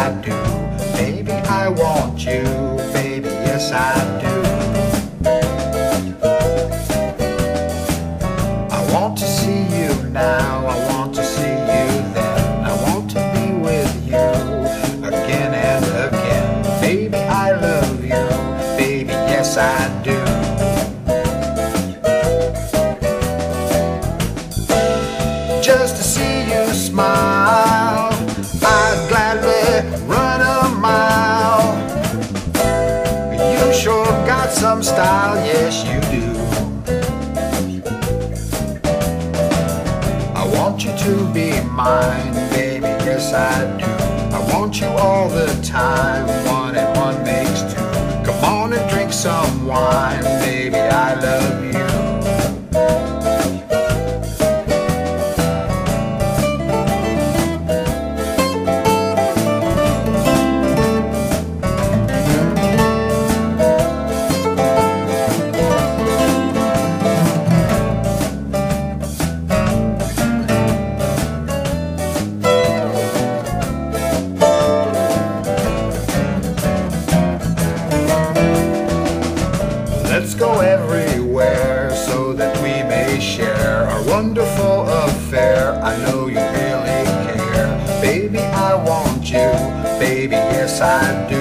do. Baby, I want you, baby, yes I do. I want to see you now, I want to see you then. I want to be with you again and again. Baby, I love you, baby, yes I do. Just to see you smile, I'd gladly run a mile. You sure got some style, yes you do. I want you to be mine, baby, yes I do. I want you all the time, 1 and 1 makes 2. Come on and drink some wine, baby, I love you. Let's go everywhere so that we may share our wonderful affair. I know you really care. Baby, I want you. Baby, yes I do.